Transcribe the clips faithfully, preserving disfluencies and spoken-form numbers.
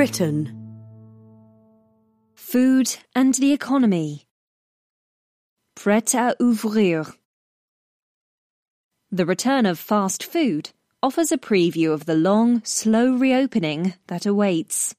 Britain. Food and the economy. Prêt à ouvrir. The return of fast food offers a preview of the long, slow reopening that awaits.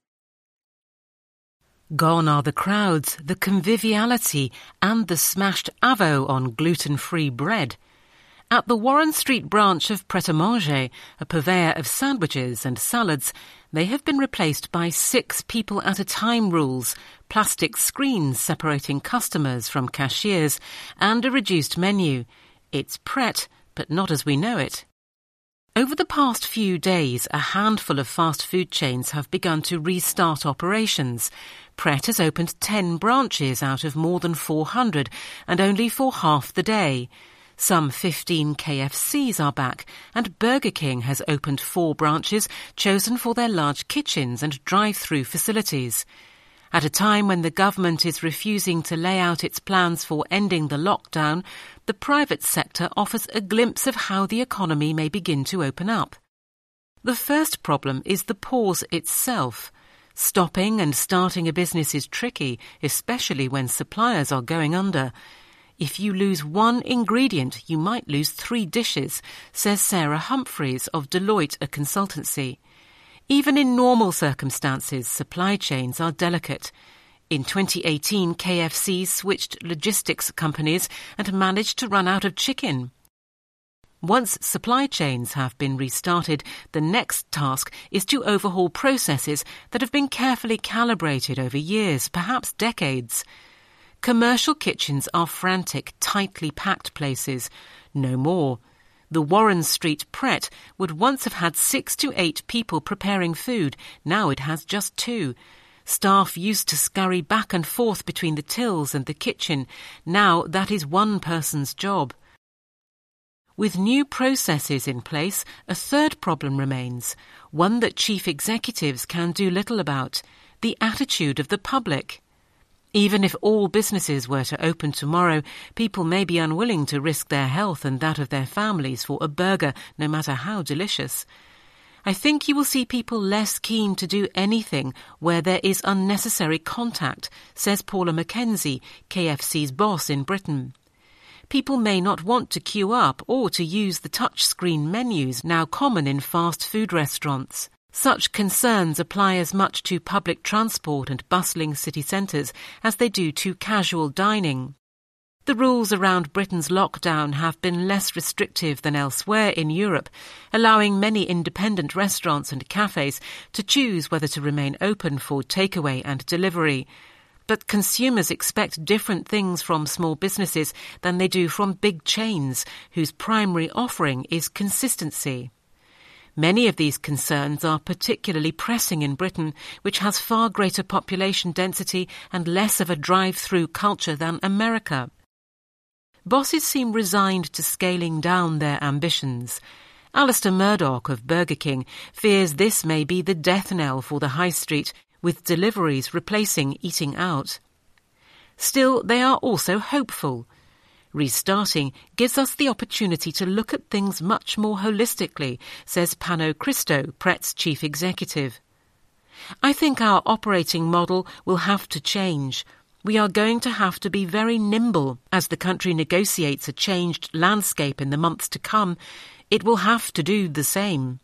Gone are the crowds, the conviviality and the smashed avo on gluten-free bread. At the Warren Street branch of Pret-a-Manger, a purveyor of sandwiches and salads, they have been replaced by six people at a time rules, plastic screens separating customers from cashiers, and a reduced menu. It's Pret, but not as we know it. Over the past few days, a handful of fast food chains have begun to restart operations. Pret has opened ten branches out of more than four hundred, and only for half the day. Some fifteen K F Cs are back, and Burger King has opened four branches chosen for their large kitchens and drive-through facilities. At a time when the government is refusing to lay out its plans for ending the lockdown, the private sector offers a glimpse of how the economy may begin to open up. The first problem is the pause itself. Stopping and starting a business is tricky, especially when suppliers are going under. If you lose one ingredient, you might lose three dishes, says Sarah Humphreys of Deloitte, a consultancy. Even in normal circumstances, supply chains are delicate. In twenty eighteen, K F C switched logistics companies and managed to run out of chicken. Once supply chains have been restarted, the next task is to overhaul processes that have been carefully calibrated over years, perhaps decades. Commercial kitchens are frantic, tightly packed places. No more. The Warren Street Pret would once have had six to eight people preparing food. Now it has just two. Staff used to scurry back and forth between the tills and the kitchen. Now that is one person's job. With new processes in place, a third problem remains, one that chief executives can do little about: the attitude of the public. Even if all businesses were to open tomorrow, people may be unwilling to risk their health and that of their families for a burger, no matter how delicious. I think you will see people less keen to do anything where there is unnecessary contact, says Paula Mackenzie, K F C's boss in Britain. People may not want to queue up or to use the touchscreen menus now common in fast food restaurants. Such concerns apply as much to public transport and bustling city centres as they do to casual dining. The rules around Britain's lockdown have been less restrictive than elsewhere in Europe, allowing many independent restaurants and cafes to choose whether to remain open for takeaway and delivery. But consumers expect different things from small businesses than they do from big chains, whose primary offering is consistency. Many of these concerns are particularly pressing in Britain, which has far greater population density and less of a drive-through culture than America. Bosses seem resigned to scaling down their ambitions. Alistair Murdoch of Burger King fears this may be the death knell for the high street, with deliveries replacing eating out. Still, they are also hopeful. Restarting gives us the opportunity to look at things much more holistically, says Pano Christo, Pret's chief executive. I think our operating model will have to change. We are going to have to be very nimble as the country negotiates a changed landscape in the months to come. It will have to do the same.